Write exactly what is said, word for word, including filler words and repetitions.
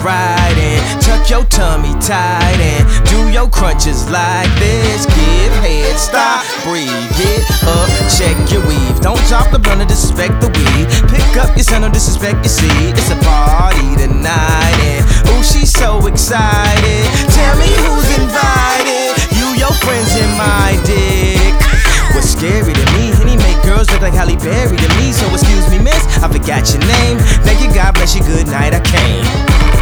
right and tuck your tummy tight and do your crunches like this. Give head, stop, breathe, get up, check your weave. Don't drop the blunt or disrespect the weed. Pick up your son or disrespect your seed. It's a party tonight and ooh, she's so excited. Tell me who's invited. You, your friends, and my dick. What's scary to me, Henny make girls look like Halle Berry to me. So excuse me, miss, I forgot your name. Thank you, God bless you, good night, I came.